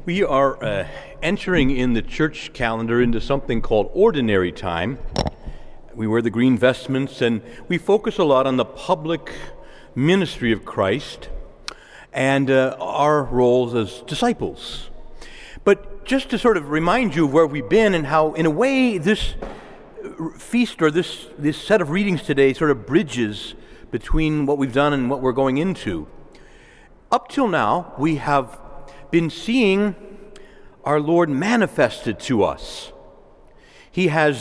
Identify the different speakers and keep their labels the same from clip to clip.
Speaker 1: We are entering in the church calendar into something called Ordinary Time. We wear the green vestments and we focus a lot on the public ministry of Christ and our roles as disciples. But just to sort of remind you of where we've been and how, in a way, this feast or this set of readings today sort of bridges between what we've done and what we're going into. Up till now, we have been seeing our Lord manifested to us. He was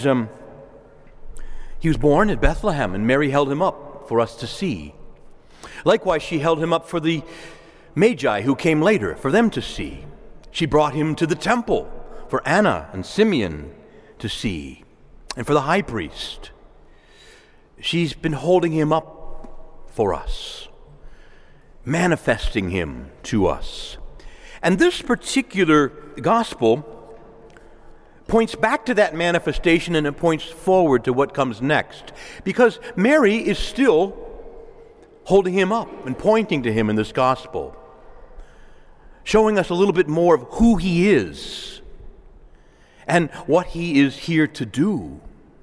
Speaker 1: born at Bethlehem, and Mary held him up for us to see. Likewise, she held him up for the Magi who came later, for them to see. She brought him to the temple for Anna and Simeon to see, and for the high priest. She's been holding him up for us, manifesting him to us. And this particular gospel points back to that manifestation, and it points forward to what comes next. Because Mary is still holding him up and pointing to him in this gospel, showing us a little bit more of who he is and what he is here to do.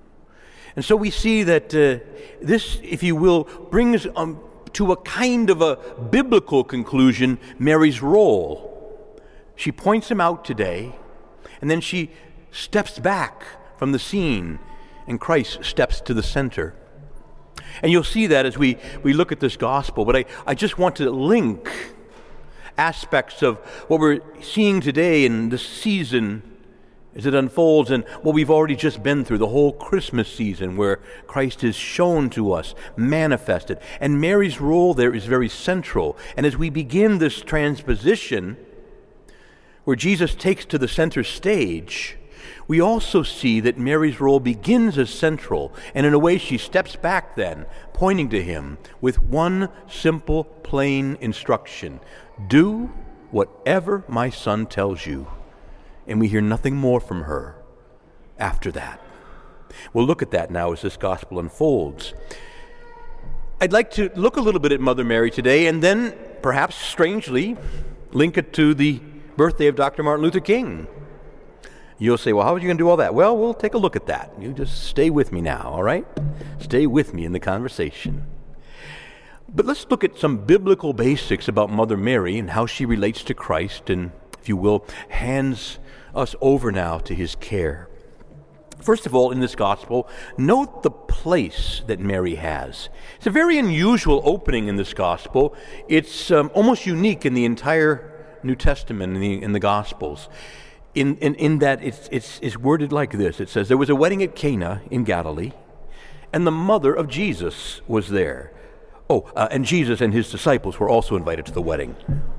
Speaker 1: And so we see that this, if you will, brings to a kind of a biblical conclusion Mary's role. She points him out today, and then she steps back from the scene, and Christ steps to the center. And you'll see that as we look at this gospel. But I just want to link aspects of what we're seeing today in this season as it unfolds, and what we've already just been through, the whole Christmas season, where Christ is shown to us, manifested. And Mary's role there is very central. And as we begin this transposition, where Jesus takes to the center stage, we also see that Mary's role begins as central, and in a way she steps back then, pointing to him with one simple, plain instruction: do whatever my son tells you. And we hear nothing more from her after that. We'll look at that now as this gospel unfolds. I'd like to look a little bit at Mother Mary today, and then, perhaps strangely, link it to the birthday of Dr. Martin Luther King. You'll say, well, how are you going to do all that? Well, we'll take a look at that. You just stay with me now, all right? Stay with me in the conversation. But let's look at some biblical basics about Mother Mary and how she relates to Christ and, if you will, hands us over now to his care. First of all, in this gospel, note the place that Mary has. It's a very unusual opening in this gospel. It's almost unique in the entire New Testament, in the Gospels, in that it's worded like this. It says, there was a wedding at Cana in Galilee, and the mother of Jesus was there. And Jesus and his disciples were also invited to the wedding.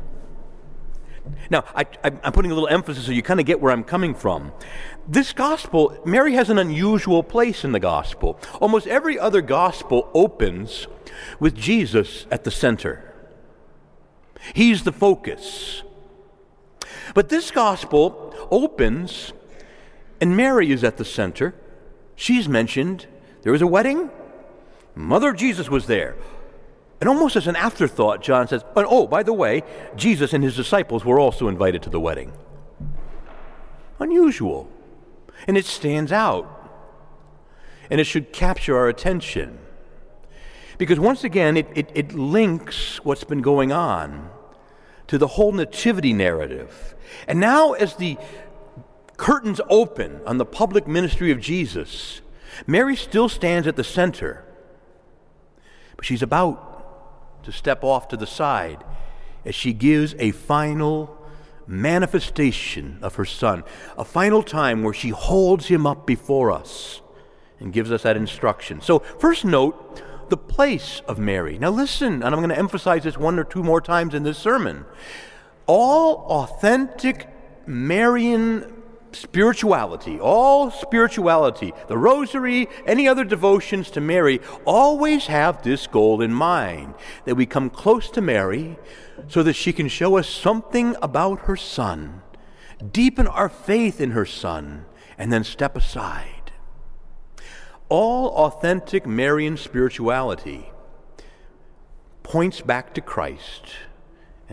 Speaker 1: Now, I'm putting a little emphasis so you kind of get where I'm coming from. This gospel, Mary has an unusual place in the gospel. Almost every other gospel opens with Jesus at the center. He's the focus. But this gospel opens, and Mary is at the center. She's mentioned. There was a wedding. Mother of Jesus was there. And almost as an afterthought, John says, oh, by the way, Jesus and his disciples were also invited to the wedding. Unusual. And it stands out. And it should capture our attention. Because once again, it links what's been going on to the whole nativity narrative. And now as the curtains open on the public ministry of Jesus, Mary still stands at the center. But she's about to step off to the side as she gives a final manifestation of her Son, a final time where she holds him up before us and gives us that instruction. So first note the place of Mary. Now listen, and I'm going to emphasize this one or two more times in this sermon. All authentic Marian spirituality, the rosary, any other devotions to Mary, always have this goal in mind, that we come close to Mary so that she can show us something about her Son, deepen our faith in her Son, and then step aside. All authentic Marian spirituality points back to Christ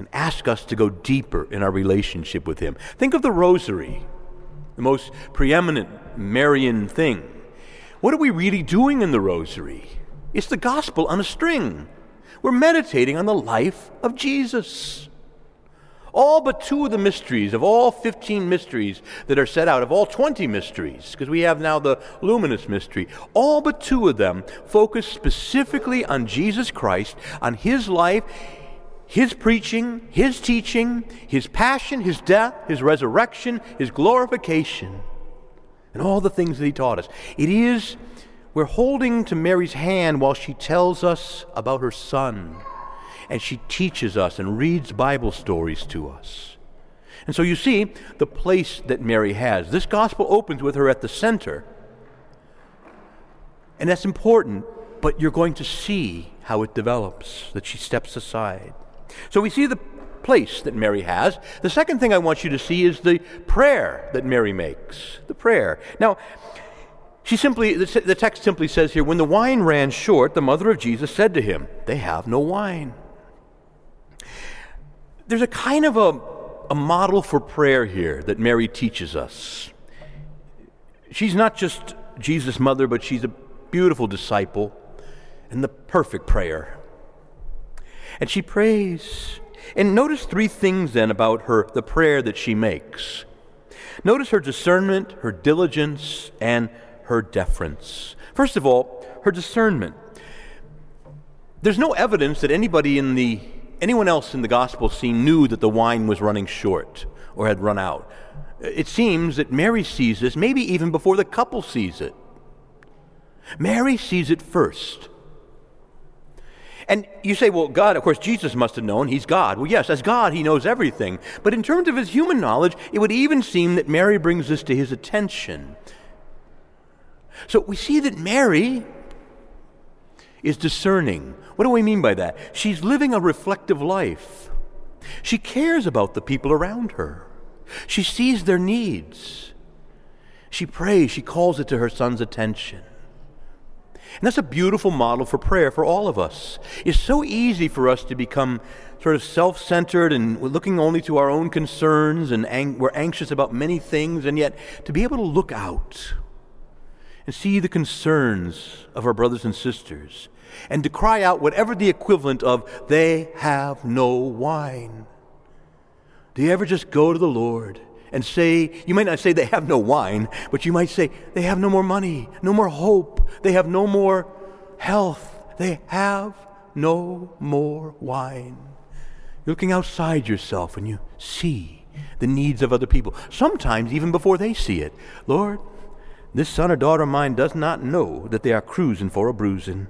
Speaker 1: and ask us to go deeper in our relationship with Him. Think of the Rosary, the most preeminent Marian thing. What are we really doing in the Rosary? It's the gospel on a string. We're meditating on the life of Jesus. All but 2 of the mysteries, of all 15 mysteries that are set out, of all 20 mysteries, because we have now the Luminous Mystery, all but 2 of them focus specifically on Jesus Christ, on His life, His preaching, His teaching, His passion, His death, His resurrection, His glorification, and all the things that He taught us. We're holding to Mary's hand while she tells us about her Son, and she teaches us and reads Bible stories to us. And so you see the place that Mary has. This gospel opens with her at the center. And that's important, but you're going to see how it develops, that she steps aside. So we see the place that Mary has. The second thing I want you to see is the prayer that Mary makes. The prayer. Now, the text simply says here, when the wine ran short, the mother of Jesus said to him, "They have no wine." There's a kind of a model for prayer here that Mary teaches us. She's not just Jesus' mother, but she's a beautiful disciple and the perfect prayer. And she prays. And notice 3 things then about the prayer that she makes. Notice her discernment, her diligence, and her deference. First of all, her discernment. There's no evidence that anyone else in the gospel scene knew that the wine was running short or had run out. It seems that Mary sees this, maybe even before the couple sees it. Mary sees it first. And you say, well, God, of course, Jesus must have known. He's God. Well, yes, as God, He knows everything. But in terms of His human knowledge, it would even seem that Mary brings this to His attention. So we see that Mary is discerning. What do we mean by that? She's living a reflective life. She cares about the people around her. She sees their needs. She prays. She calls it to her Son's attention. And that's a beautiful model for prayer for all of us. It's so easy for us to become sort of self-centered and we're looking only to our own concerns and we're anxious about many things, and yet to be able to look out and see the concerns of our brothers and sisters and to cry out whatever the equivalent of, "They have no wine." Do you ever just go to the Lord and say, you might not say they have no wine, but you might say they have no more money, no more hope, they have no more health, they have no more wine. You're looking outside yourself and you see the needs of other people, sometimes even before they see it. Lord, this son or daughter of mine does not know that they are cruising for a bruising.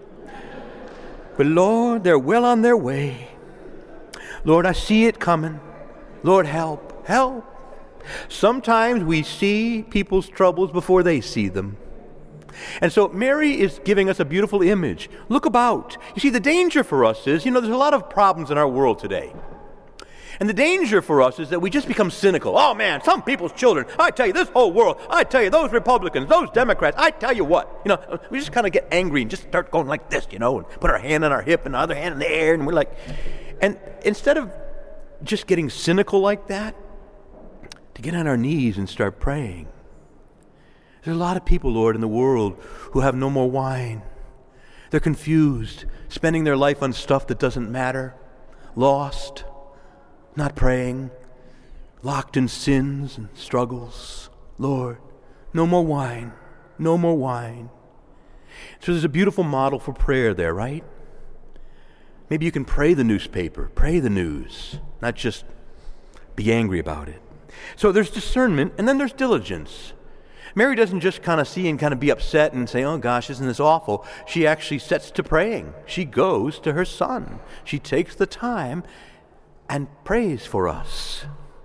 Speaker 1: But Lord, they're well on their way. Lord, I see it coming. Lord, help, help. Sometimes we see people's troubles before they see them. And so Mary is giving us a beautiful image. Look about. You see, the danger for us is, there's a lot of problems in our world today. And the danger for us is that we just become cynical. Oh man, some people's children, I tell you, this whole world, I tell you, those Republicans, those Democrats, I tell you what. We just kind of get angry and just start going like this, and put our hand on our hip and the other hand in the air, and we're like, and instead of just getting cynical like that, to get on our knees and start praying. There's a lot of people, Lord, in the world who have no more wine. They're confused, spending their life on stuff that doesn't matter, lost, not praying, locked in sins and struggles. Lord, no more wine, no more wine. So there's a beautiful model for prayer there, right? Maybe you can pray the newspaper, pray the news, not just be angry about it. So there's discernment, and then there's diligence. Mary doesn't just kind of see and kind of be upset and say, oh gosh, isn't this awful? She actually sets to praying. She goes to her Son. She takes the time and prays for us.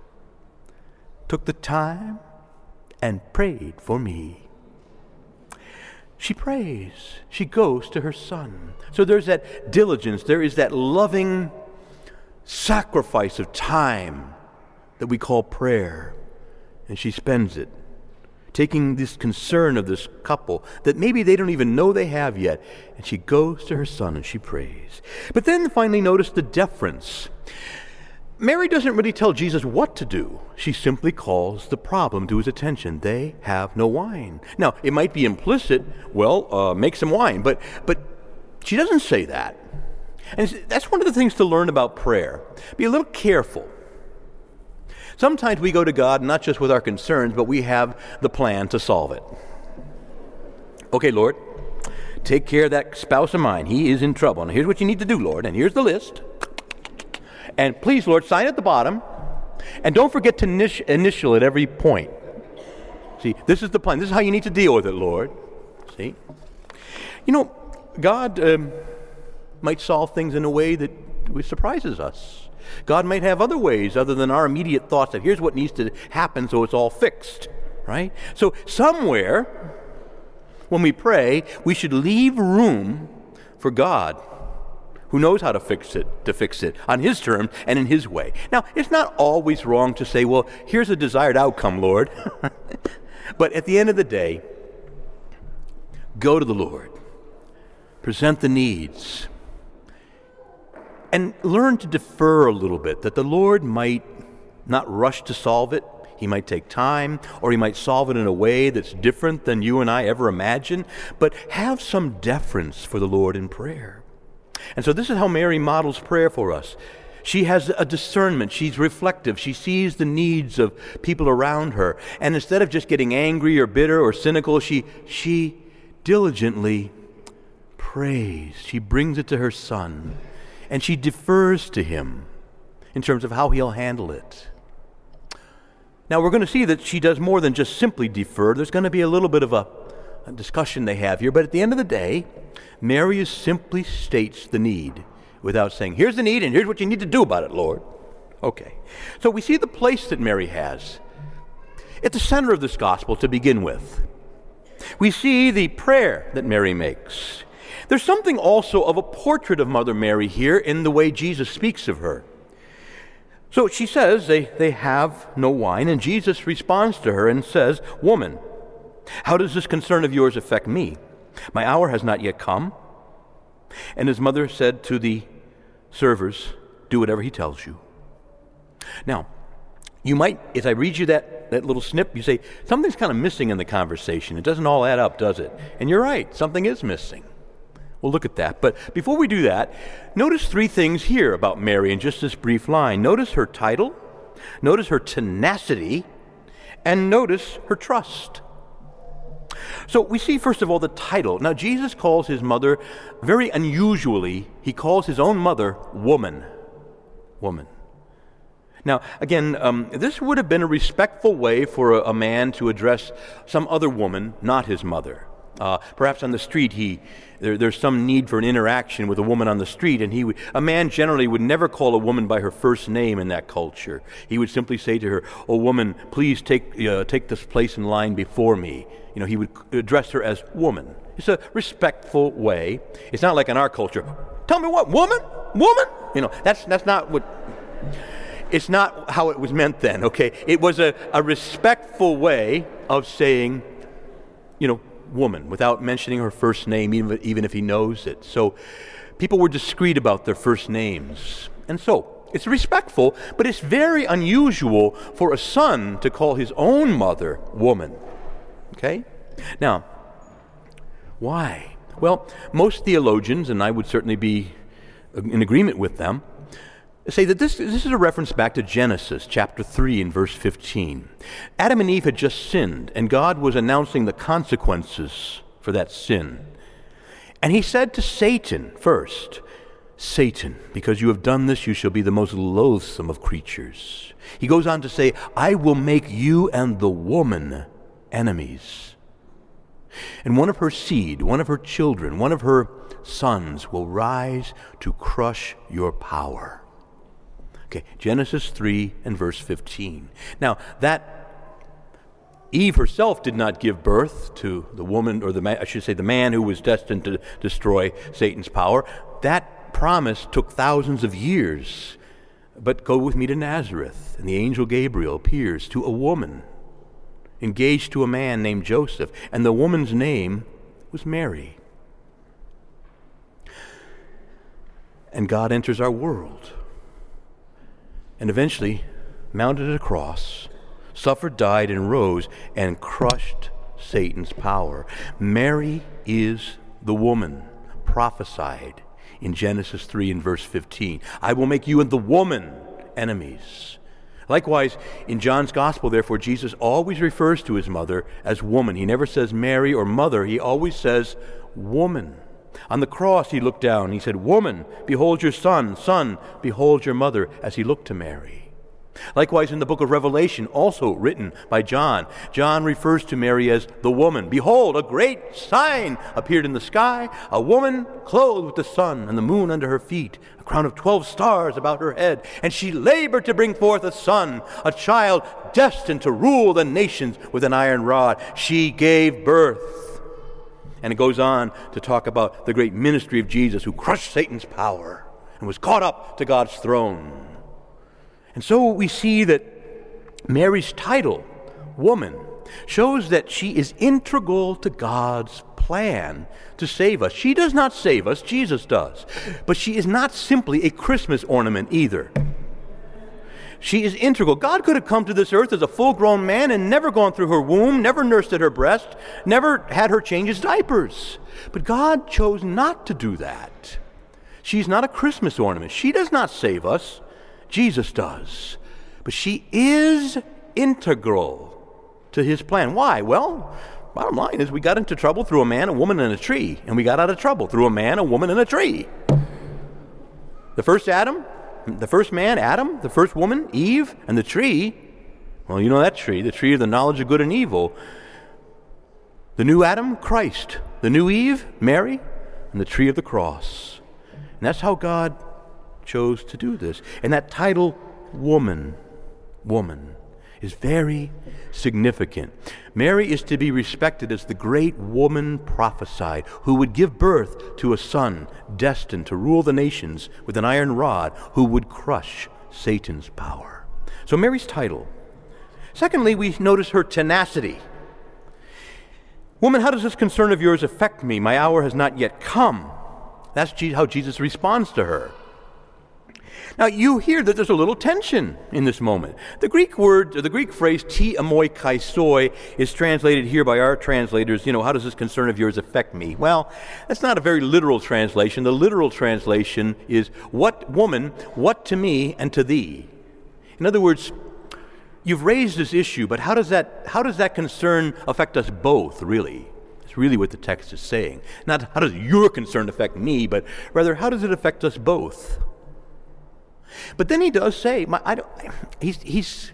Speaker 1: Took the time and prayed for me. She prays. She goes to her Son. So there's that diligence. There is that loving sacrifice of time that we call prayer. And she spends it taking this concern of this couple that maybe they don't even know they have yet. And she goes to her Son and she prays. But then finally notice the deference. Mary doesn't really tell Jesus what to do. She simply calls the problem to his attention. They have no wine. Now, it might be implicit, make some wine, but she doesn't say that. And that's one of the things to learn about prayer. Be a little careful. Sometimes we go to God not just with our concerns, but we have the plan to solve it. Okay, Lord, take care of that spouse of mine. He is in trouble. And here's what you need to do, Lord. And here's the list. And please, Lord, sign at the bottom. And don't forget to initial at every point. See, this is the plan. This is how you need to deal with it, Lord. See? You know, God might solve things in a way that surprises us. God might have other ways other than our immediate thoughts of here's what needs to happen so it's all fixed, right? So somewhere, when we pray, we should leave room for God, who knows how to fix it on his terms and in his way. Now, it's not always wrong to say, well, here's a desired outcome, Lord. But at the end of the day, go to the Lord. Present the needs. And learn to defer a little bit, that the Lord might not rush to solve it. He might take time, or he might solve it in a way that's different than you and I ever imagined. But have some deference for the Lord in prayer. And so this is how Mary models prayer for us. She has a discernment. She's reflective. She sees the needs of people around her. And instead of just getting angry or bitter or cynical, she diligently prays. She brings it to her Son. And she defers to him in terms of how he'll handle it. Now, we're going to see that she does more than just simply defer. There's going to be a little bit of a discussion they have here. But at the end of the day, Mary simply states the need without saying, here's the need and here's what you need to do about it, Lord. Okay. So we see the place that Mary has at the center of this gospel to begin with. We see the prayer that Mary makes. There's something also of a portrait of Mother Mary here in the way Jesus speaks of her. So she says they have no wine, and Jesus responds to her and says, "Woman, how does this concern of yours affect me? My hour has not yet come." And his mother said to the servers, "Do whatever he tells you." Now, you might, as I read you that little snip, you say, something's kind of missing in the conversation. It doesn't all add up, does it? And you're right, something is missing. We'll look at that. But before we do that, notice three things here about Mary in just this brief line. Notice her title, notice her tenacity, and notice her trust. So we see, first of all, the title. Now, Jesus calls his mother, very unusually, he calls his own mother woman. Woman. Now, again, this would have been a respectful way for a man to address some other woman, not his mother. Perhaps on the street, there's some need for an interaction with a woman on the street, and a man generally would never call a woman by her first name in that culture. He would simply say to her, "Oh, woman, please take this place in line before me." He would address her as woman. It's a respectful way. It's not like in our culture, "Tell me what, woman? Woman?" That's not what. It's not how it was meant then. Okay, it was a respectful way of saying, woman, without mentioning her first name, even if he knows it. So people were discreet about their first names. And so it's respectful, but it's very unusual for a son to call his own mother woman. Okay? Now, why? Well, most theologians, and I would certainly be in agreement with them, say that this is a reference back to Genesis chapter 3 and verse 15. Adam and Eve had just sinned, and God was announcing the consequences for that sin. And he said to Satan first, "Satan, because you have done this, you shall be the most loathsome of creatures." He goes on to say, "I will make you and the woman enemies. And one of her seed, one of her children, one of her sons will rise to crush your power." Okay, Genesis 3 and verse 15. Now, that Eve herself did not give birth to the woman, or the man who was destined to destroy Satan's power. That promise took thousands of years. But go with me to Nazareth, and the angel Gabriel appears to a woman engaged to a man named Joseph, and the woman's name was Mary. And God enters our world. and eventually mounted a cross, suffered, died, and rose, and crushed Satan's power. Mary is the woman prophesied in Genesis 3 and verse 15. I will make you and the woman enemies. Likewise, in John's Gospel, therefore, Jesus always refers to his mother as woman. He never says Mary or mother. He always says woman. On the cross, he looked down. He said, woman, behold your son. Son, behold your mother, as he looked to Mary. Likewise, in the book of Revelation, also written by John, John refers to Mary as the woman. Behold, a great sign appeared in the sky, a woman clothed with the sun and the moon under her feet, a crown of 12 stars about her head. And she labored to bring forth a son, a child destined to rule the nations with an iron rod. She gave birth. And it goes on to talk about the great ministry of Jesus, who crushed Satan's power and was caught up to God's throne. And so we see that Mary's title, woman, shows that she is integral to God's plan to save us. She does not save us, Jesus does. But she is not simply a Christmas ornament either. She is integral. God could have come to this earth as a full-grown man and never gone through her womb, never nursed at her breast, never had her change his diapers. But God chose not to do that. She's not a Christmas ornament. She does not save us. Jesus does. But she is integral to his plan. Why? Well, bottom line is we got into trouble through a man, a woman, and a tree. And we got out of trouble through a man, a woman, and a tree. The first man, Adam, the first woman, Eve, and the tree, well, you know that tree, the tree of the knowledge of good and evil. The new Adam, Christ. The new Eve, Mary, and the tree of the cross. And that's how God chose to do this. And that title, woman, is very significant. Mary is to be respected as the great woman prophesied, who would give birth to a son destined to rule the nations with an iron rod, who would crush Satan's power. So Mary's title. Secondly, we notice her tenacity. Woman, how does this concern of yours affect me? My hour has not yet come. That's how Jesus responds to her. Now, you hear that there's a little tension in this moment. The Greek word, or the Greek phrase, ti amoi kaisoi, is translated here by our translators, how does this concern of yours affect me? Well, that's not a very literal translation. The literal translation is, what woman, what to me and to thee? In other words, you've raised this issue, but how does that concern affect us both, really? It's really what the text is saying. Not how does your concern affect me, but rather how does it affect us both? But then he does say, he's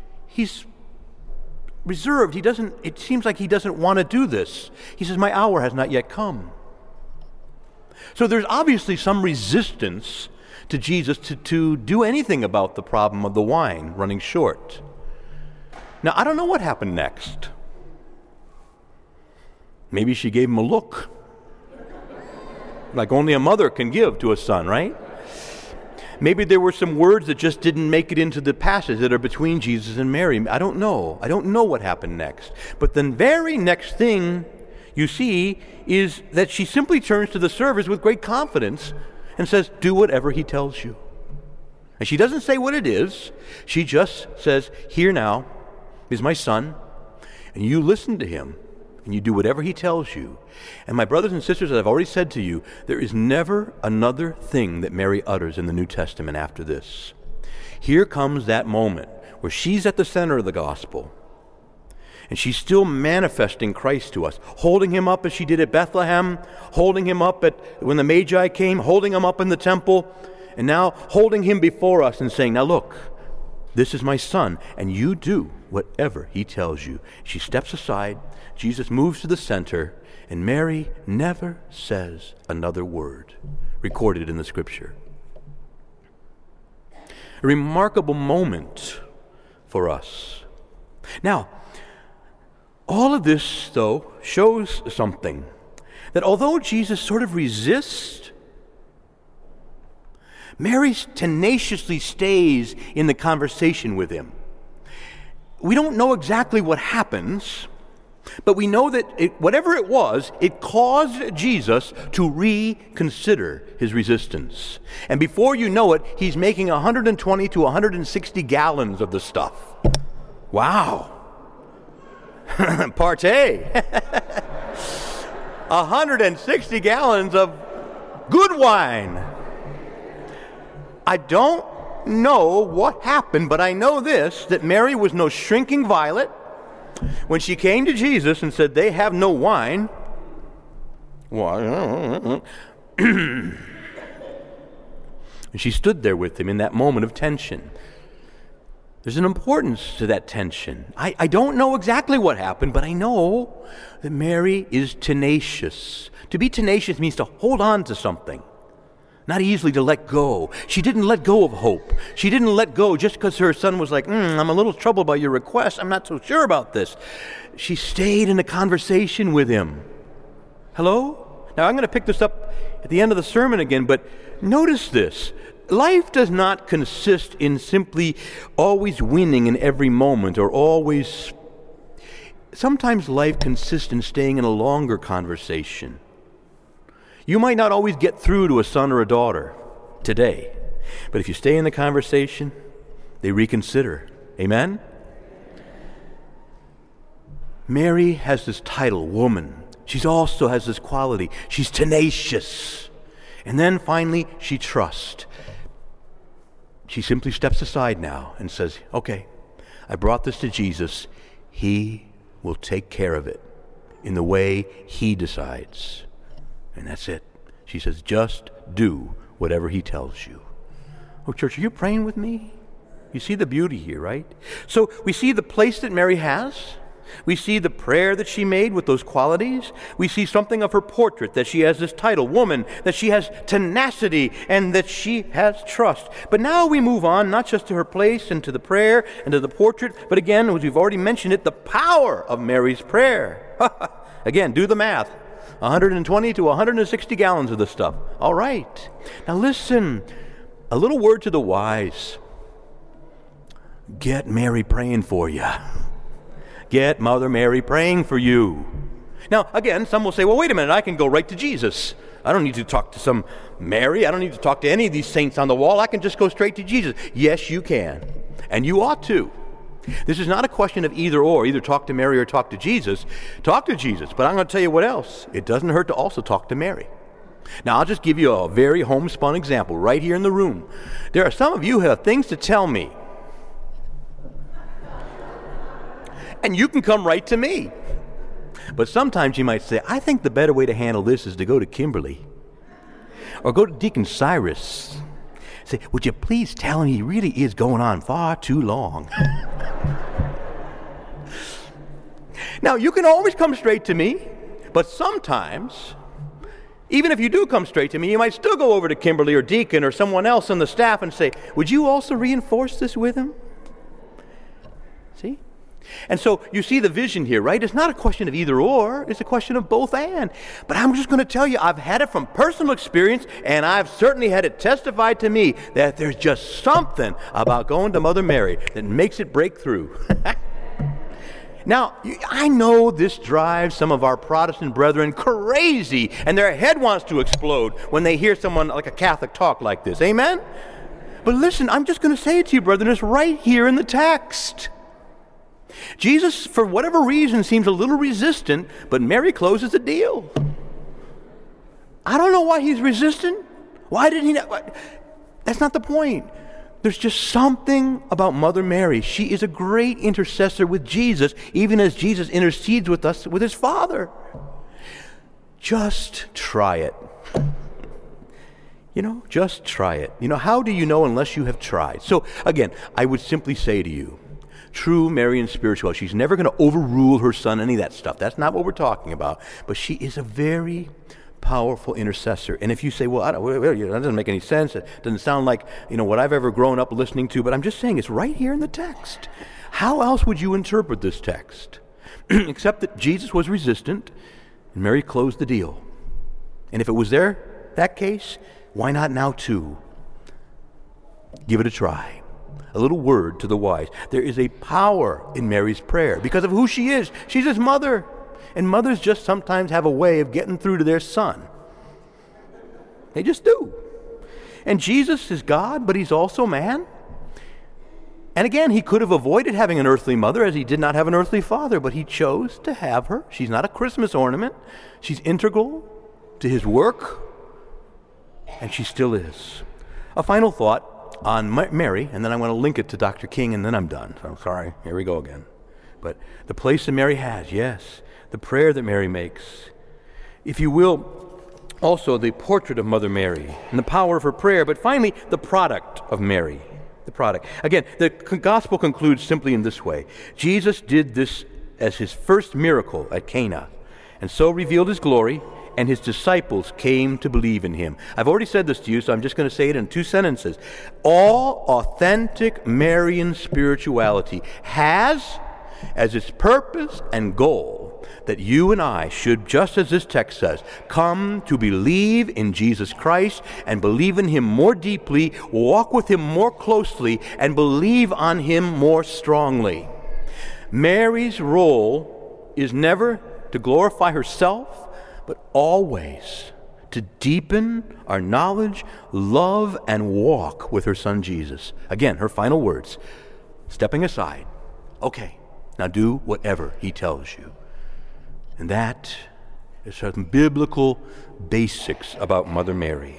Speaker 1: reserved. It seems like he doesn't want to do this. He says, my hour has not yet come. So there's obviously some resistance to Jesus to do anything about the problem of the wine running short. Now, I don't know what happened next. Maybe she gave him a look, like only a mother can give to a son, right? Maybe there were some words that just didn't make it into the passage that are between Jesus and Mary. I don't know. I don't know what happened next. But the very next thing you see is that she simply turns to the servers with great confidence and says, do whatever he tells you. And she doesn't say what it is. She just says, here now is my son, and you listen to him, and you do whatever he tells you. And my brothers and sisters, as I've already said to you, there is never another thing that Mary utters in the New Testament after this. Here comes that moment where she's at the center of the gospel, and she's still manifesting Christ to us, holding him up as she did at Bethlehem, holding him up when the Magi came, holding him up in the temple, and now holding him before us and saying, now look, this is my son, and you do whatever he tells you. She steps aside, Jesus moves to the center, and Mary never says another word, recorded in the Scripture. A remarkable moment for us. Now, all of this, though, shows something. That although Jesus sort of resists, Mary tenaciously stays in the conversation with him. We don't know exactly what happens, But we know that whatever it was, it caused Jesus to reconsider his resistance. And before you know it, he's making 120 to 160 gallons of the stuff. Wow. Partay. 160 gallons of good wine. I don't know what happened, but I know this, that Mary was no shrinking violet. When she came to Jesus and said, they have no wine, and she stood there with him in that moment of tension. There's an importance to that tension. I don't know exactly what happened, but I know that Mary is tenacious. To be tenacious means to hold on to something, not easily to let go. She didn't let go of hope. She didn't let go just because her son was like, I'm a little troubled by your request. I'm not so sure about this. She stayed in a conversation with him. Hello? Now, I'm going to pick this up at the end of the sermon again, but notice this. Life does not consist in simply always winning in every moment or always... Sometimes life consists in staying in a longer conversation. You might not always get through to a son or a daughter today, but if you stay in the conversation, they reconsider. Amen? Mary has this title, woman. She also has this quality. She's tenacious. And then finally, she trusts. She simply steps aside now and says, okay, I brought this to Jesus. He will take care of it in the way he decides. And that's it. She says, just do whatever he tells you. Oh, church, are you praying with me? You see the beauty here, right? So we see the place that Mary has. We see the prayer that she made with those qualities. We see something of her portrait, that she has this title, woman, that she has tenacity, and that she has trust. But now we move on, not just to her place and to the prayer and to the portrait, but again, as we've already mentioned it, the power of Mary's prayer. Again, do the math. 120 to 160 gallons of this stuff. All right. Now listen, a little word to the wise. Get Mary praying for you. Get Mother Mary praying for you. Now, again, some will say, well, wait a minute, I can go right to Jesus. I don't need to talk to some Mary. I don't need to talk to any of these saints on the wall. I can just go straight to Jesus. Yes, you can. And you ought to. This is not a question of either or, either talk to Mary or talk to Jesus. Talk to Jesus, but I'm going to tell you what else. It doesn't hurt to also talk to Mary. Now, I'll just give you a very homespun example right here in the room. There are some of you who have things to tell me. And you can come right to me. But sometimes you might say, I think the better way to handle this is to go to Kimberly. Or go to Deacon Cyrus. Say, would you please tell him he really is going on far too long? Now, you can always come straight to me, but sometimes, even if you do come straight to me, you might still go over to Kimberly or Deacon or someone else on the staff and say, would you also reinforce this with him? See? And so you see the vision here, right? It's not a question of either or, it's a question of both and. But I'm just going to tell you, I've had it from personal experience, and I've certainly had it testified to me that there's just something about going to Mother Mary that makes it break through. Now, I know this drives some of our Protestant brethren crazy, and their head wants to explode when they hear someone like a Catholic talk like this. Amen? But listen, I'm just going to say it to you, brethren, it's right here in the text. Jesus, for whatever reason, seems a little resistant, but Mary closes the deal. I don't know why he's resistant. Why did he not? That's not the point. There's just something about Mother Mary. She is a great intercessor with Jesus, even as Jesus intercedes with us, with his Father. Just try it. Just try it. How do you know unless you have tried? So, again, I would simply say to you, true Marian spirituality, she's never going to overrule her son, any of that stuff. That's not what we're talking about. But she is a very powerful intercessor. And if you say, well, that doesn't make any sense, it doesn't sound like what I've ever grown up listening to, but I'm just saying it's right here in the text. How else would you interpret this text? Except that Jesus was resistant and Mary closed the deal. And if it was that case, why not now too? Give it a try. A little word to the wise. There is a power in Mary's prayer because of who she is. She's his mother. And mothers just sometimes have a way of getting through to their son. They just do. And Jesus is God, but he's also man. And again, he could have avoided having an earthly mother, as he did not have an earthly father, but he chose to have her. She's not a Christmas ornament. She's integral to his work, and she still is. A final thought on Mary, and then I want to link it to Dr. King, and then I'm done. So sorry, here we go again. But the place that Mary has, yes, the prayer that Mary makes. If you will, also the portrait of Mother Mary and the power of her prayer, but finally, the product of Mary. The product. Again, the gospel concludes simply in this way. Jesus did this as his first miracle at Cana, and so revealed his glory, and his disciples came to believe in him. I've already said this to you, so I'm just going to say it in 2 sentences. All authentic Marian spirituality has as its purpose and goal that you and I should, just as this text says, come to believe in Jesus Christ and believe in him more deeply, walk with him more closely, and believe on him more strongly. Mary's role is never to glorify herself, but always to deepen our knowledge, love, and walk with her son Jesus. Again, her final words, stepping aside. Okay, now do whatever he tells you. And that is some biblical basics about Mother Mary.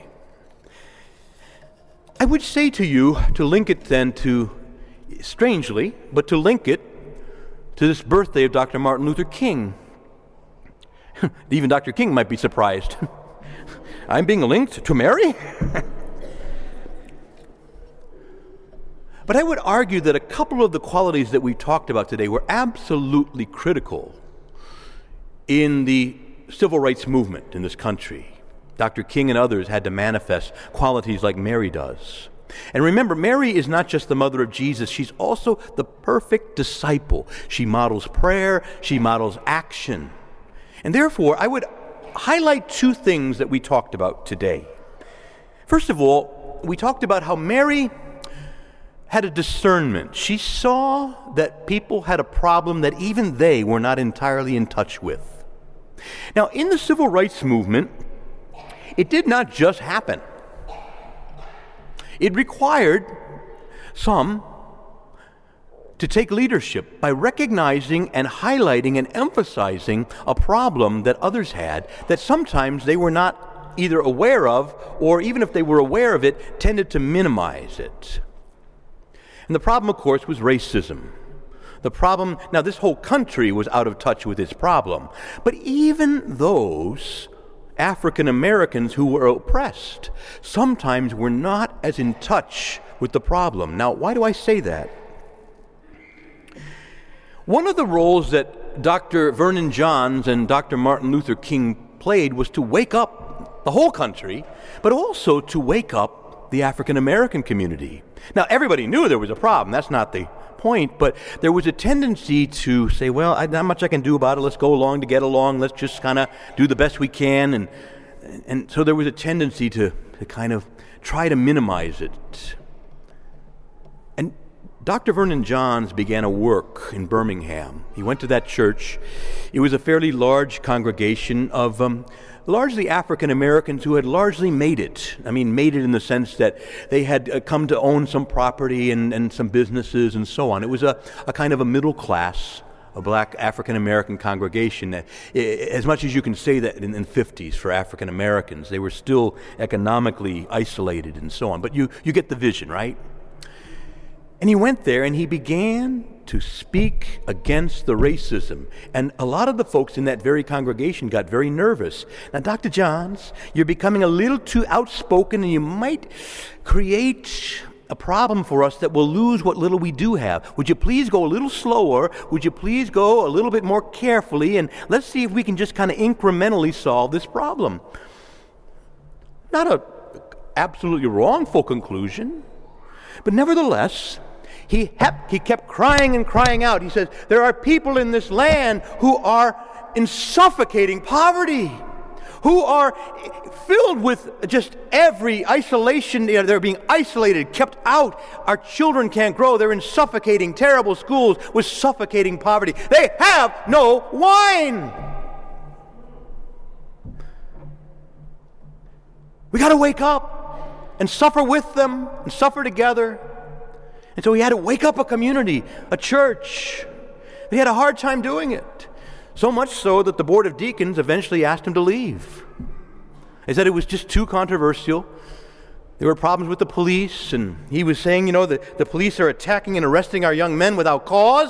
Speaker 1: I would say to you to link it then to, strangely, but to link it to this birthday of Dr. Martin Luther King. Even Dr. King might be surprised. I'm being linked to Mary? But I would argue that a couple of the qualities that we talked about today were absolutely critical in the civil rights movement in this country. Dr. King and others had to manifest qualities like Mary does. And remember, Mary is not just the mother of Jesus, she's also the perfect disciple. She models prayer, she models action. And therefore, I would highlight 2 things that we talked about today. First of all, we talked about how Mary had a discernment. She saw that people had a problem that even they were not entirely in touch with. Now, in the civil rights movement, it did not just happen. It required some to take leadership by recognizing and highlighting and emphasizing a problem that others had that sometimes they were not either aware of, or even if they were aware of it, tended to minimize it. And the problem, of course, was racism. The problem, now this whole country was out of touch with its problem, but even those African Americans who were oppressed sometimes were not as in touch with the problem. Now, why do I say that? One of the roles that Dr. Vernon Johns and Dr. Martin Luther King played was to wake up the whole country, but also to wake up the African American community. Now, everybody knew there was a problem. That's not the point, but there was a tendency to say, well, not much I can do about it. Let's go along to get along. Let's just kind of do the best we can. And so there was a tendency to kind of try to minimize it. And Dr. Vernon Johns began a work in Birmingham. He went to that church. It was a fairly large congregation of largely African Americans who had largely made it. I mean, made it in the sense that they had come to own some property and some businesses and so on. It was a kind of a middle class, a black African American congregation. As much as you can say that in the 50s for African Americans, they were still economically isolated and so on. But you get the vision, right? And he went there and he began to speak against the racism. And a lot of the folks in that very congregation got very nervous. Now, Dr. Johns, you're becoming a little too outspoken and you might create a problem for us that will lose what little we do have. Would you please go a little slower? Would you please go a little bit more carefully? And let's see if we can just kind of incrementally solve this problem. Not an absolutely wrongful conclusion, but nevertheless, he kept crying and crying out. He says, there are people in this land who are in suffocating poverty, who are filled with just every isolation. They're being isolated, kept out. Our children can't grow. They're in suffocating, terrible schools with suffocating poverty. They have no wine. We got to wake up and suffer with them and suffer together. And so he had to wake up a community, a church. He had a hard time doing it. So much so that the board of deacons eventually asked him to leave. They said it was just too controversial. There were problems with the police, and he was saying, that the police are attacking and arresting our young men without cause.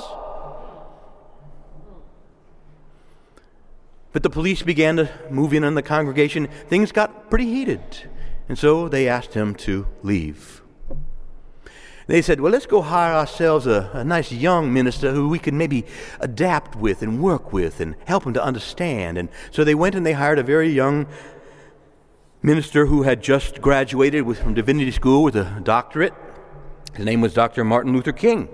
Speaker 1: But the police began to move in on the congregation. Things got pretty heated, and so they asked him to leave. They said, well, let's go hire ourselves a nice young minister who we can maybe adapt with and work with and help him to understand. And so they went and they hired a very young minister who had just graduated from divinity school with a doctorate. His name was Dr. Martin Luther King.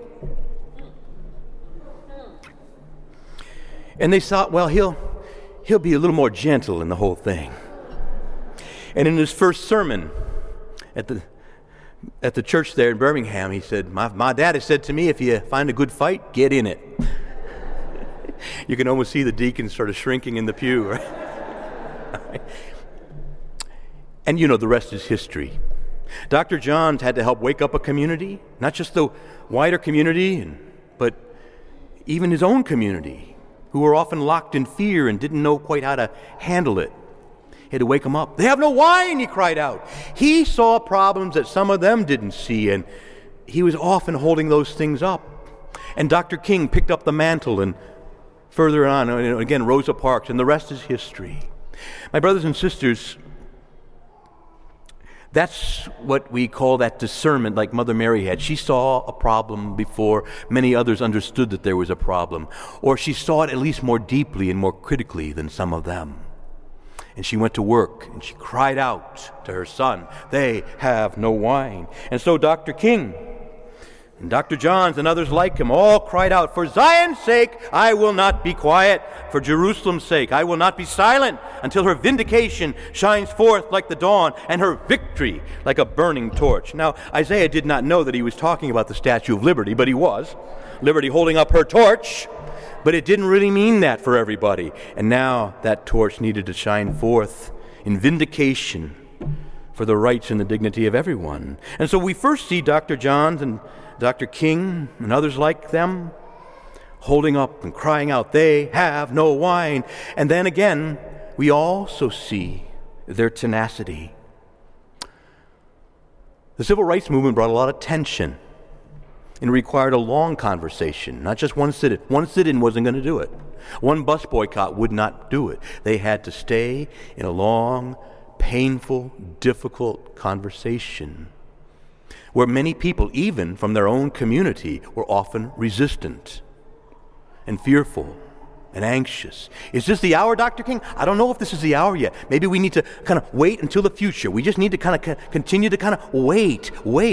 Speaker 1: And they thought, well, he'll be a little more gentle in the whole thing. And in his first sermon at the church there in Birmingham, he said, my dad has said to me, if you find a good fight, get in it. You can almost see the deacons sort of shrinking in the pew, right? And the rest is history. Dr. Johns had to help wake up a community, not just the wider community, but even his own community, who were often locked in fear and didn't know quite how to handle it. He had to wake them up. They have no wine, he cried out. He saw problems that some of them didn't see, and he was often holding those things up. And Dr. King picked up the mantle, and further on, again, Rosa Parks, and the rest is history. My brothers and sisters, that's what we call that discernment like Mother Mary had. She saw a problem before many others understood that there was a problem, or she saw it at least more deeply and more critically than some of them. And she went to work, and she cried out to her son, they have no wine. And so Dr. King and Dr. Johns and others like him all cried out, for Zion's sake, I will not be quiet. For Jerusalem's sake, I will not be silent until her vindication shines forth like the dawn and her victory like a burning torch. Now, Isaiah did not know that he was talking about the Statue of Liberty, but he was. Liberty holding up her torch. But it didn't really mean that for everybody. And now that torch needed to shine forth in vindication for the rights and the dignity of everyone. And so we first see Dr. Johns and Dr. King and others like them holding up and crying out, they have no wine. And then again, we also see their tenacity. The civil rights movement brought a lot of tension and required a long conversation, not just one sit-in. One sit-in wasn't going to do it. One bus boycott would not do it. They had to stay in a long, painful, difficult conversation where many people, even from their own community, were often resistant and fearful and anxious. Is this the hour, Dr. King? I don't know if this is the hour yet. Maybe we need to kind of wait until the future. We just need to kind of continue to kind of wait.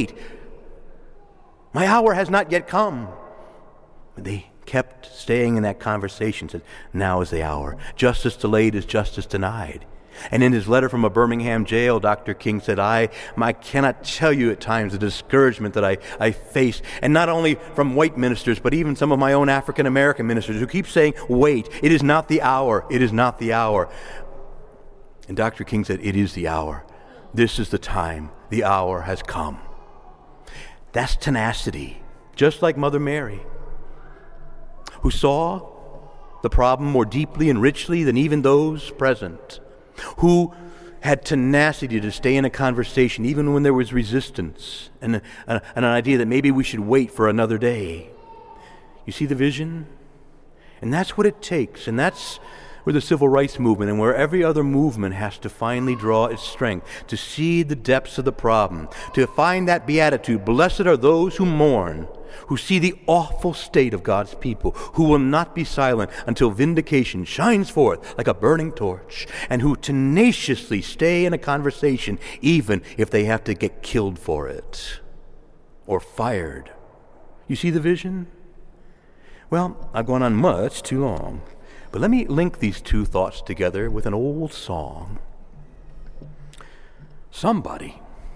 Speaker 1: My hour has not yet come. But they kept staying in that conversation, said, now is the hour. Justice delayed is justice denied. And in his letter from a Birmingham jail, Dr. King said, I cannot tell you at times the discouragement that I face, and not only from white ministers, but even some of my own African-American ministers who keep saying, wait, it is not the hour, it is not the hour. And Dr. King said, it is the hour. This is the time. The hour has come. That's tenacity, just like Mother Mary, who saw the problem more deeply and richly than even those present, who had tenacity to stay in a conversation even when there was resistance and an idea that maybe we should wait for another day. You see the vision? And that's what it takes, and that's where the civil rights movement and where every other movement has to finally draw its strength, to see the depths of the problem, to find that beatitude, blessed are those who mourn, who see the awful state of God's people, who will not be silent until vindication shines forth like a burning torch, and who tenaciously stay in a conversation even if they have to get killed for it or fired. You see the vision? Well, I've gone on much too long, but let me link these two thoughts together with an old song. Somebody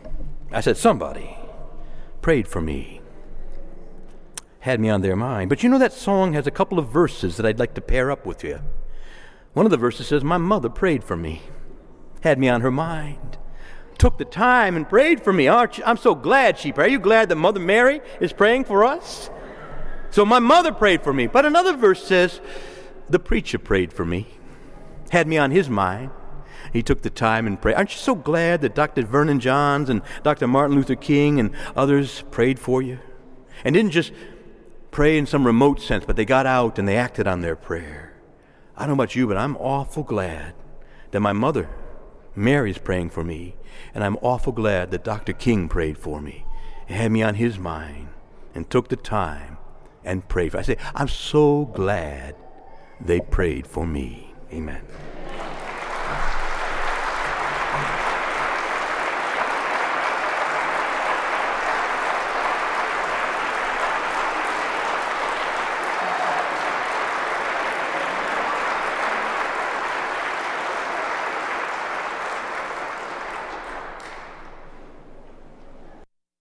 Speaker 1: prayed for me, had me on their mind. But you know, that song has a couple of verses that I'd like to pair up with you. One of the verses says, my mother prayed for me, had me on her mind. took the time and prayed for me. Aren't you? I'm so glad she prayed. Are you glad that Mother Mary is praying for us? So my mother prayed for me. But another verse says, the preacher prayed for me, had me on his mind. He took the time and prayed. Aren't you so glad that Dr. Vernon Johns and Dr. Martin Luther King and others prayed for you? And didn't just pray in some remote sense, but they got out and they acted on their prayer. I don't know about you, but I'm awful glad that my mother, Mary's praying for me. And I'm awful glad that Dr. King prayed for me and had me on his mind and took the time and prayed for me. I say, I'm so glad they prayed for me. Amen.